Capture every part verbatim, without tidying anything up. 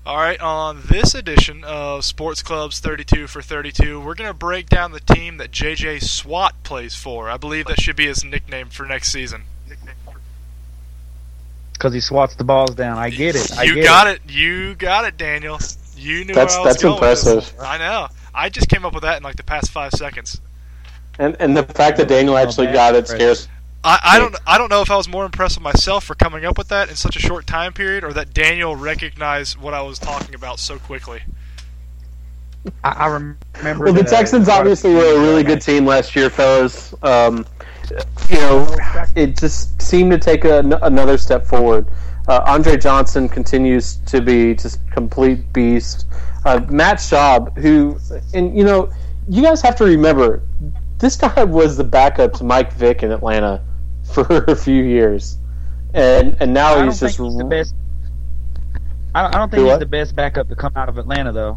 All right, on this edition of Sports Club's thirty-two for thirty-two, we're going to break down the team that J J SWAT plays for. I believe that should be his nickname for next season. Because he swats the balls down. I get it. I you get got it. it. You got it, Daniel. You knew That's where I was that's going impressive. with this. I know. I just came up with that in like the past five seconds. And and the fact that Daniel actually got it scares. I, I don't I don't know if I was more impressed with myself for coming up with that in such a short time period, or that Daniel recognized what I was talking about so quickly. I, I remember. Well, the that, Texans uh, obviously were a really good team last year, fellas. Um, you know, it just seemed to take a, another step forward. Uh, Andre Johnson continues to be just complete beast. Uh, Matt Schaub, who, and you know, you guys have to remember, this guy was the backup to Mike Vick in Atlanta for a few years, and and now I he's don't just. think he's the best. I don't, I don't think Do he's what? the best backup to come out of Atlanta, though.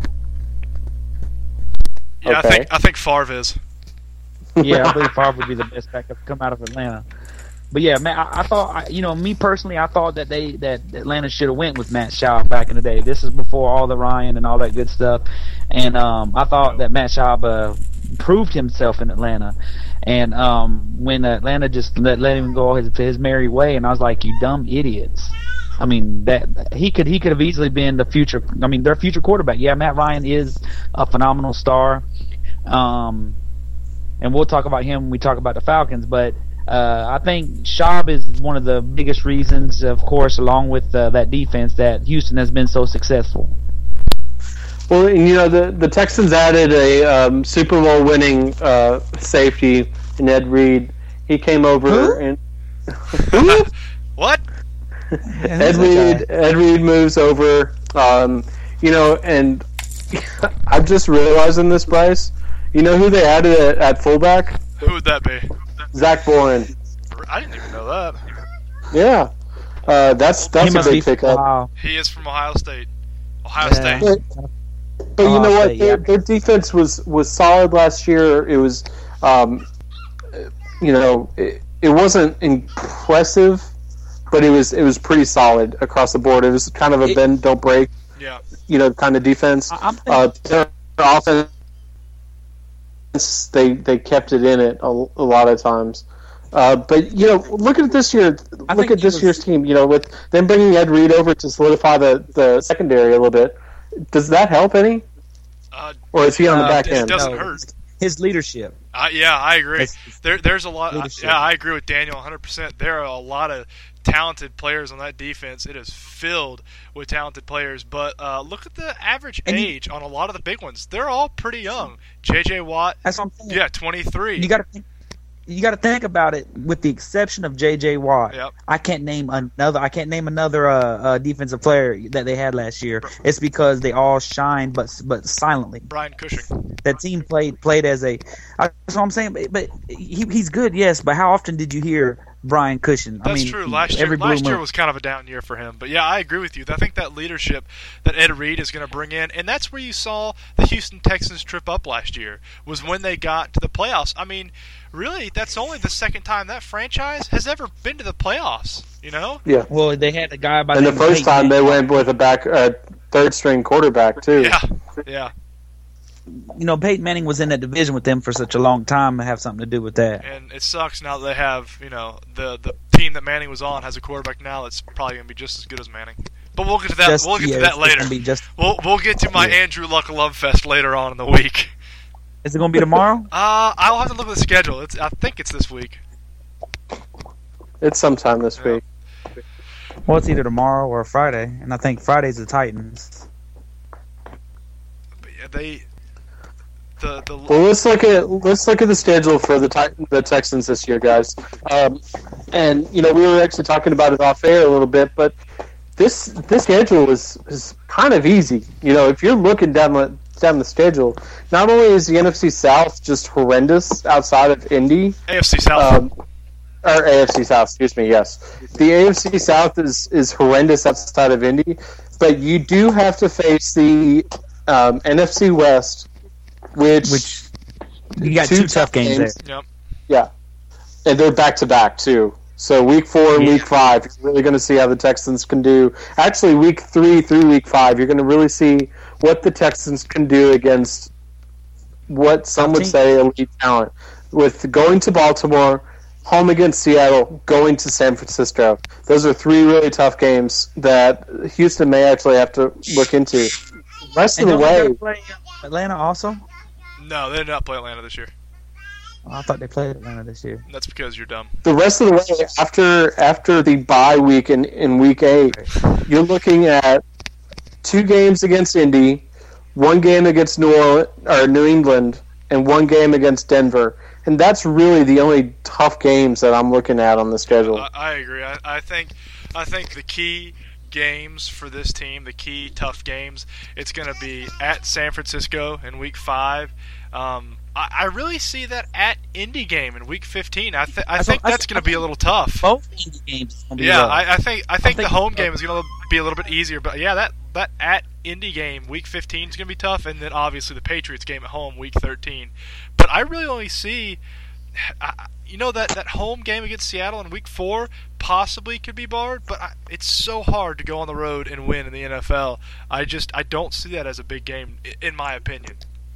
Yeah, Okay. I think I think Favre is. Yeah, I believe Favre would be the best backup to come out of Atlanta. But yeah, man, I, I thought, I, you know, me personally, I thought that they that Atlanta should have went with Matt Schaub back in the day. This is before all the Ryan and all that good stuff, and um, I thought that Matt Schaub uh, proved himself in Atlanta. And um, when Atlanta just let, let him go his, his merry way, and I was like, you dumb idiots. I mean, that he could he could have easily been the future. I mean, their future quarterback. Yeah, Matt Ryan is a phenomenal star, um, and we'll talk about him when we talk about the Falcons. But uh, I think Schaub is one of the biggest reasons, of course, along with uh, that defense, that Houston has been so successful. Well, and, you know, the, the Texans added a um, Super Bowl winning uh, safety in Ed Reed. He came over Who? and What? Ed Reed Ed Reed moves over. Um, you know, and I'm just realizing this, Bryce. You know who they added at, at fullback? Who would that be? Zach Boren. I didn't even know that. Yeah, uh, that's that's He a must be big pickup. wow. He is from Ohio State. Ohio Yeah. State. But, but you Ohio know what? State, Their, yeah. their defense was, was solid last year. It was, um, you know, it, it wasn't impressive, but it was it was pretty solid across the board. It was kind of a It- bend don't break, Yeah. you know, kind of defense. I- I'm Uh, their offense, they they kept it in it a, a lot of times. Uh, but you know, look at this year. I Look think at he this was- year's team. You know, with them bringing Ed Reed over to solidify the, the secondary a little bit. Does that help any, Uh, or is he on the Uh, back it end? doesn't No. hurt. His leadership. Uh, yeah, I agree. That's- There, there's a lot. Uh, leadership. yeah, I agree with Daniel one hundred percent. There are a lot of talented players on that defense. It is filled with talented players. But uh, look at the average And you- age on a lot of the big ones. They're all pretty young. J J Watt, That's what I'm saying. yeah, twenty-three. You got to think. You got to think about it. With the exception of J J Watt, Yep. I can't name another. I can't name another uh, uh, defensive player that they had last year. It's because they all shined, but but silently. Brian Cushing. That team played played as a. I, that's what I'm saying. But, but he, he's good, yes. But how often did you hear Brian Cushing? That's I mean, true. Last year, every blue last year moon. was kind of a down year for him. But yeah, I agree with you. I think that leadership that Ed Reed is going to bring in, and that's where you saw the Houston Texans trip up last year, was when they got to the playoffs. I mean, really, that's only the second time that franchise has ever been to the playoffs. You know? Yeah, Well, they had a guy by and the name of first Peyton time they Manning. went with a back uh, third string quarterback too. Yeah, yeah. You know, Peyton Manning was in that division with them for such a long time. To have something to do with that. And it sucks now that they have, you know, the the team that Manning was on has a quarterback now that's probably going to be just as good as Manning. But we'll get to that. Just- we'll get yeah, to that it's- it's later. gonna be just- We'll we'll get to my Yeah. Andrew Luck Love Fest later on in the week. Is it going to be tomorrow? Uh, I'll have to look at the schedule. It's I think it's this week. It's sometime this Yeah. week. Well, it's either tomorrow or Friday, and I think Friday's the Titans. But yeah, they the the Well, let's look at let's look at the schedule for the Titan, the Texans this year, guys. Um, and you know, we were actually talking about it off air a little bit, but this this schedule is is kind of easy. You know, if you're looking down the down the schedule, not only is the N F C South just horrendous outside of Indy, A F C South. um, or A F C South, excuse me, yes, the A F C South is is horrendous outside of Indy, but you do have to face the um, N F C West. Which, Which you got two two, tough games, games. there. Yep. yeah, and they're back to back too. So week four and Yeah. week five, you're really going to see how the Texans can do. Actually, week three through week five, you're going to really see what the Texans can do against what some would say elite talent. With going to Baltimore, home against Seattle, going to San Francisco. Those are three really tough games that Houston may actually have to look into. The rest And of the don't they way, gotta play Atlanta also? No, they did not play Atlanta this year. Oh, I thought they played Atlanta this year. That's because you're dumb. the rest of the way after after the bye week in, in week eight, you're looking at two games against Indy, one game against New Orleans, or New England, and one game against Denver. And that's really the only tough games that I'm looking at on the schedule. I, I agree. I, I think I think the key games for this team, the key tough games, it's going to be at San Francisco in week five. Um, I, I really see that at Indy game in week fifteen. I, th- I I think thought- I that's th- going to be a little tough. Both Indy games is gonna be Yeah, rough. I, I think I think the think- home game is going to be a little bit easier, but yeah, that that at Indy game week fifteen is going to be tough, and then obviously the Patriots game at home week thirteen. But I really only see, I, you know, that that home game against Seattle in week four possibly could be barred, but I, it's so hard to go on the road and win in the N F L. I just I don't see that as a big game, i- in my opinion.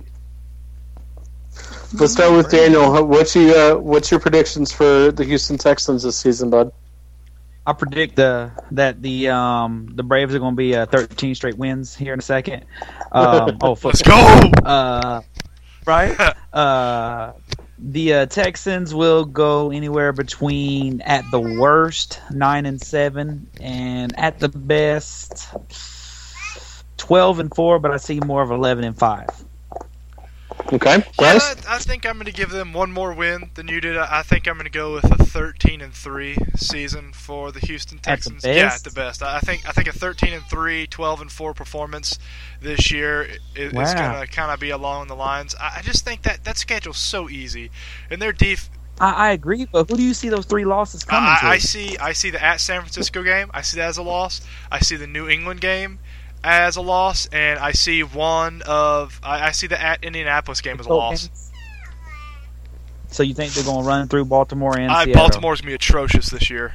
Let's start with Daniel. What's you uh, what's your predictions for the Houston Texans this season, bud? I predict the that the um the Braves are going to be uh, thirteen straight wins here in a second. Um, oh, Let's football. go! Uh, right. Uh, the uh, Texans will go anywhere between, at the worst, nine and seven, and at the best, twelve and four. But I see more of eleven and five. Okay, Yeah, Bryce? I, I think I'm going to give them one more win than you did. I, I think I'm going to go with a thirteen and three season for the Houston At the Texans. Yeah, best? at the best. I I think I think a thirteen and three, twelve and four performance this year is, Wow. is going to kind of be along the lines. I, I just think that that schedule's so easy, and their def. I, I agree, but who do you see those three losses coming to? I, I see I see the at San Francisco game. I see that as a loss. I see the New England game as a loss, and I see one of I, I see the at Indianapolis game as a loss. So you think they're going to run through Baltimore and I, Seattle? Baltimore's going to be atrocious this year.